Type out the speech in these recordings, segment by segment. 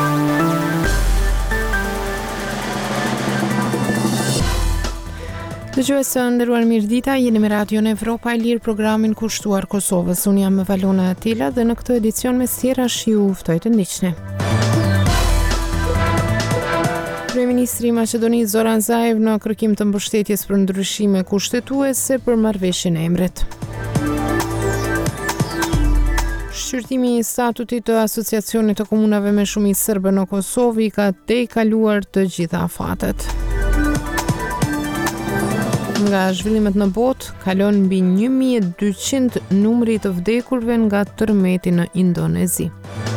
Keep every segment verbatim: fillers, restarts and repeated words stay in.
Dëgjues të nderuar, mirëdita, jeni me Radio në Evropa e Lirë, programin kushtuar Kosovës. Unë jam Valona Atila dhe në këtë edicion me sjera shiu ftoj të ndiqni. Kryeministri i Maqedonisë Zoran Zaev në kërkim të mbështetjes për ndryshime kushtetuese për marrëveshjen e emrit. Shqyrtimi i statutit të Asociacionit të Komunave me Shumicë Serbe në Kosovë ka tejkaluar të gjitha afatet. Nga zhvillimet në botë, kalon mbi një mijë e dyqind numri të vdekurve nga tërmeti në Indonezi.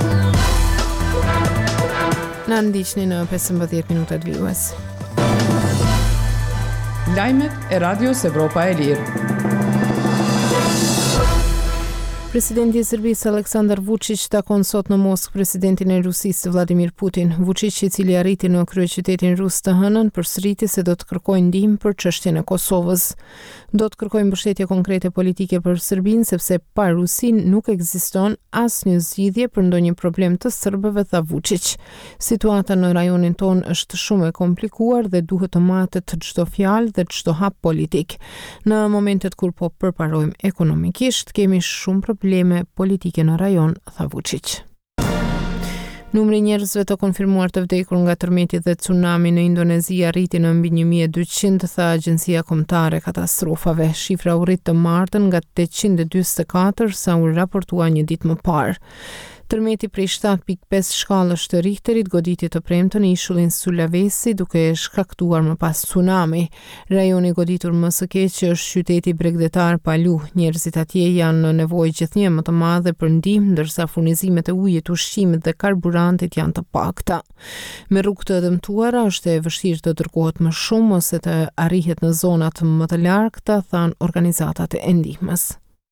Na ndiqni në pesëmbëdhjetë minutat vijues. Lajmet e Radios Evropa e Lirë. Presidenti i Serbisë Aleksandar Vučić takon sot në Moskë presidentin e Rusisë Vladimir Putin. Vučić, i cili arriti në kryeqytetin rus të hënën, përsëriti se do të kërkojë ndihmë për çështjen e Kosovës. Do të kërkojë mbështetje konkrete politike për Serbinë, sepse pa Rusin nuk ekziston asnjë zgjidhje për ndonjë problem të serbëve, tha Vučić. Situata në rajonin ton është shumë e komplikuar dhe duhet të matet çdo fjalë dhe çdo hap politik. Në momentet kur po përparojmë ekonomikisht, kemi shumë probleme probleme politike në rajon, tha Vučić. Numri i njerëzve të konfirmuar të vdekur nga tërmeti dhe tsunami në Indonezi arriti në mbi një mijë e dyqind, tha Agjencia Kombëtare e Katastrofave. Shifra u rrit të martën nga tetëqind e dyqindë e katër sa u raportua një ditë më parë. Tërmeti prej shtatë pikë pesë shkallës të Richterit goditi të premtën në ishullin Sulawesi, duke shkaktuar më pas tsunami. Rajoni goditur më së keq është qyteti bregdetar Palu. Njerëzit atje janë në nevojë gjithnjë më të madhe për ndihmë, ndërsa furnizimet e ujit, ushqimit dhe karburantit janë të pakta. Me rrugë të dëmtuara është e vështirë të dërgohet më shumë ose të arrihet në zonat më të largëta, thanë organizatat e ndihmës.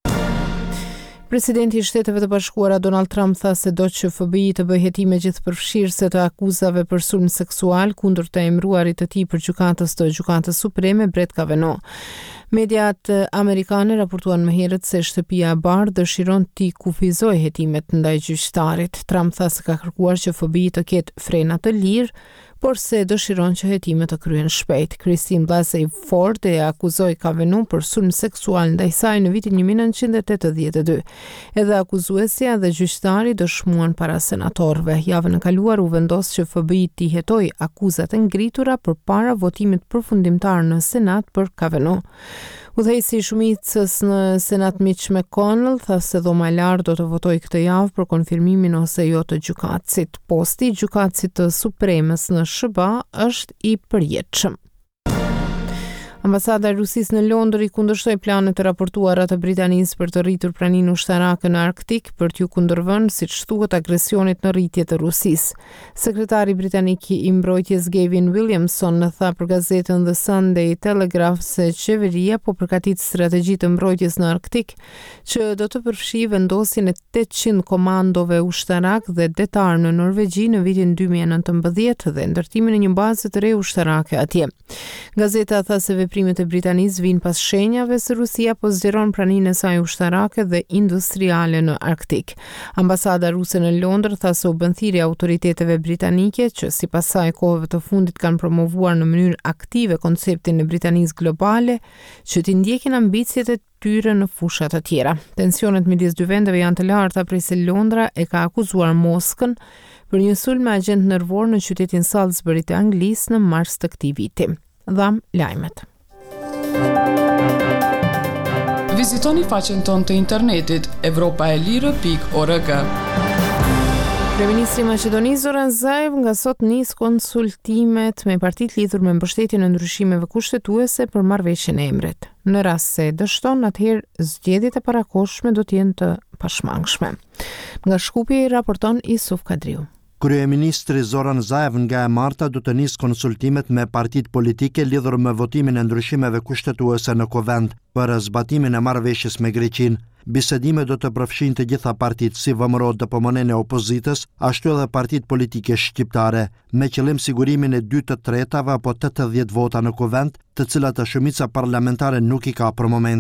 Presidenti i Shteteve të Bashkuara Donald Trump tha se do që F B I të bëjë hetime gjithëpërfshirëse të akuzave për sulm seksual kundër të emëruarit të tij për gjykatës të Gjykatës Supreme Brett Kavanaugh. Mediat amerikane raportuan më herët se Shtëpia e Bardhë dëshiron t'i kufizojë hetimet ndaj gjyqtarit. Trump tha se ka kërkuar që F B I të ketë frena të lirë, por se dëshiron që hetimet të kryen shpejt. Christine Blasey Ford e akuzoi Kavanaugh për sulm seksual ndaj saj në vitin një mijë e nëntëqind e tetëdhjetë e dy. Edhe akuzuesja dhe gjyqtari dëshmuan para senatorëve. Javën e kaluar u vendos që F B I t'i hetojë akuzat e ngritura përpara votimit përfundimtar në Senat për Kavanaugh. Udhëheqësi i shumicës në Senat Mitch McConnell tha se dhoma e lartë do të votojë këtë javë për konfirmimin ose jo të gjykatësit. Posti i gjykatësit të Supremës në S B A është i përjetshëm. Ambasada e Rusisë në Londër i kundërshtoi planet të raportuara të Britanisë për të rritur praninë ushtarake në Arktik për t'ju kundërvënë, siç thuhet, agresionit në rritje të Rusisë. Sekretari britanik i mbrojtjes Gavin Williamson në tha për gazetën The Sunday Telegraph se qeveria po përgatit strategji të mbrojtjes në Arktik që do të përfshijë vendosjen e tetëqind komandove ushtarak dhe detar në Norvegji në vitin dy mijë e nëntëmbëdhjetë dhe ndërtimin e një baze të re ushtarake atje. Gazeta tha se veprimet e Britanisë vijnë pas shenjave se Rusia po zgjeron praninë e saj ushtarake dhe industriale në Arktik. Ambasada ruse në Londër tha se u bën thirrje autoriteteve britanike që sipas saj kohëve të fundit kanë promovuar në mënyrë aktive konceptin e Britanisë globale, që t'i ndjekin ambicjet e tyre në fusha të tjera. Tensionet midis dy vendeve janë të larta prej se Londra e ka akuzuar Moskën për një sulm me agent nervor në qytetin Salisbury të Anglisë në mars të këtij viti. Dham lajmet. Vizitoni faqen tonë të internetit evropaelire pikë org. Kryeministri i Maqedonisë Zoran Zaev nga sot nis konsultimet me partitë lidhur me mbështetjen e ndryshimeve kushtetuese për marrëveshjen e emrit. Në rast se dështon, atëherë zgjedhjet e parakohshme do të jenë të pashmangshme. Nga Shkupi raporton Isuf Kadriu. Kryeministri Zoran Zaev nga e marta do të nisë konsultimet me partitë politike lidhur me votimin e ndryshimeve kushtetuese në Kuvend për zbatimin e marrëveshjes me Greqinë. Bisedime do të përfshijnë të gjitha partitë si V M R O D P M N e opozitës, ashtu edhe partitë politike shqiptare, me qëllim sigurimin e dy të tretave apo tetëdhjetë vota në Kuvend, të cilat shumica parlamentare nuk i ka për momentin.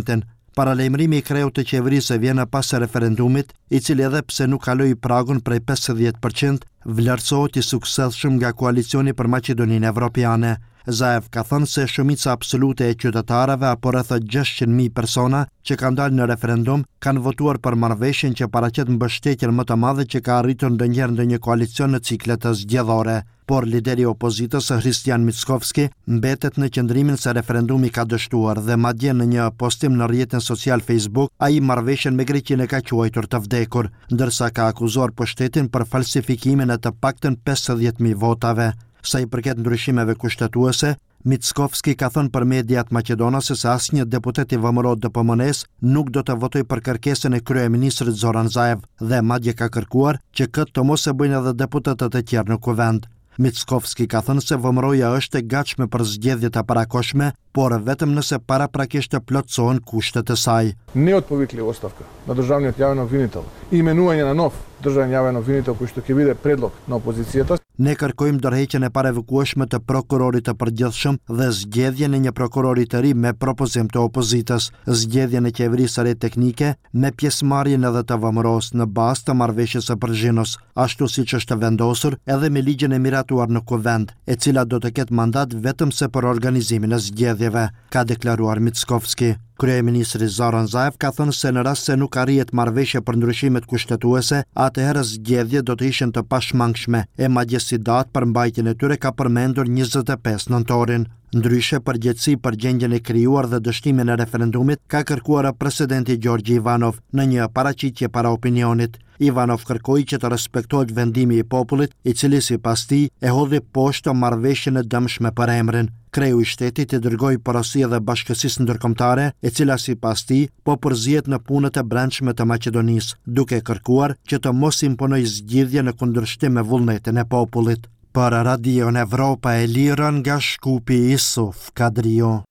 Paralajmërimi i kreut të qeverisë vjen pas referendumit, i cili edhe pse nuk kaloi pragun prej pesëdhjetë përqind, vlerësohet i suksesshëm nga koalicioni për Maqedoninë Evropiane. Zaev ka thënë se shumica absolute e qytetarëve apo rreth gjashtëqind mijë persona që kanë dalë në referendum kanë votuar për marrëveshjen që paraqet mbështetjen më të madhe që ka arritur ndonjëherë ndonjë koalicion në ciklet zgjedhore. Por lideri i opozitës Hristijan Mickovski mbetet në qëndrimin se referendumi ka dështuar dhe madje në një postim në rrjetin social Facebook, ai marrëveshjen me Greqinë e ka quajtur të vdekur, ndërsa ka akuzuar pushtetin për falsifikimin e të paktën pesëdhjetë mijë votave. Sa i përket ndryshimeve kushtetuese, Mickovski ka thënë për mediat maqedonase se asnjë deputet i V M R O D P M N-s nuk do të votojë për kërkesën e kryeministrit Zoran Zaev dhe madje ka kërkuar që këtë të mos e bëjnë edhe deputetët e tjerë në kuvend. Mickovski ka thënë se V M R O-ja është e gatshme për zgjedhjet e parakohshme, por vetëm nëse paraprakisht të plotësohen kushtet e saj. Не от повикли оставка на државниот јавен обвинител и именување на нов државен јавен обвинител кој што ќе биде предлог на опозицијата. Ne kërkojmë dorëheqjen e parevikueshme të prokurorit të përgjithshëm dhe zgjedhjen e një prokurori të ri me propozim të opozitës, zgjedhjen e qeverisë së re teknike me pjesëmarrjen edhe të V M R O-s në bazë të marrëveshjes së Prizhinos, ashtu siç është vendosur edhe me ligjin e miratuar në kuvend, e cila do të ketë mandat vetëm se për organizimin e zgjedhjeve, ka deklaruar Mickovski. Kryeministri Zoran Zaev ka thënë se në rast se nuk arrihet marrëveshje për ndryshimet kushtetuese, atëherë zgjedhjet do të ishin të pashmangshme, e madje si datë për mbajtjen e tyre ka përmendur njëzet e pesë nëntorin. Ndryshe, përgjegjësi për gjendjen e krijuar dhe dështimin e referendumit ka kërkuar presidenti Gjorgji Ivanov në një paraqitje para opinionit. Ivanov kërkoi që të respektohet vendimi i popullit, i cili sipas tij e hodhi poshtë marrëveshjen e dëmshme për emrin. Kreu i shtetit i dërgoi porosi edhe bashkësisë ndërkombëtare, e cila sipas tij po përzihet në punët e brendshme të Maqedonisë, duke kërkuar që të mos imponojë zgjidhje në kundërshtim me vullnetin e popullit. Për Radion Evropa e Lirën nga Shkupi, Isuf Kadrio.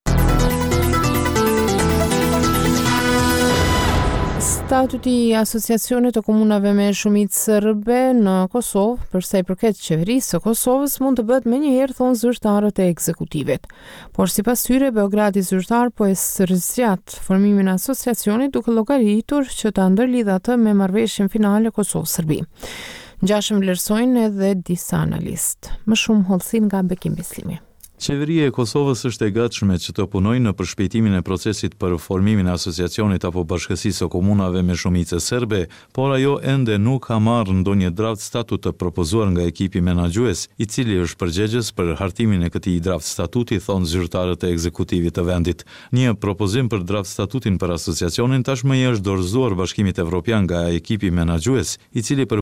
Statuti i Asociacionit të Komunave me Shumicë Serbe në Kosovë, për sa i përket qeverisë së Kosovës, mund të bëhet menjëherë, thonë zyrtarët e ekzekutivit. Por sipas tyre, Beogradi zyrtar po e sërzgjat formimin e asociacionit duke llogaritur që ta ndërlidhë atë me marrëveshjen finale Kosovë-Serbi. Ngjashëm vlerësojnë edhe disa analistë. Më shumë hollësi nga Bekim Bislimi. Qeveria e Kosovës është e gatshme që të punojë në përshpejtimin e procesit për formimin e asociacionit apo bashkësisë së komunave me shumicë serbe, por ajo ende nuk ka marrë ndonjë draft statut të propozuar nga ekipi menaxhues, i cili është përgjegjës për hartimin e këtij draft statuti, thonë zyrtarët e ekzekutivit të vendit. Një propozim për draft statutin për asociacionin tashmë i është dorëzuar Bashkimit Evropian nga ekipi menaxhues, i cili për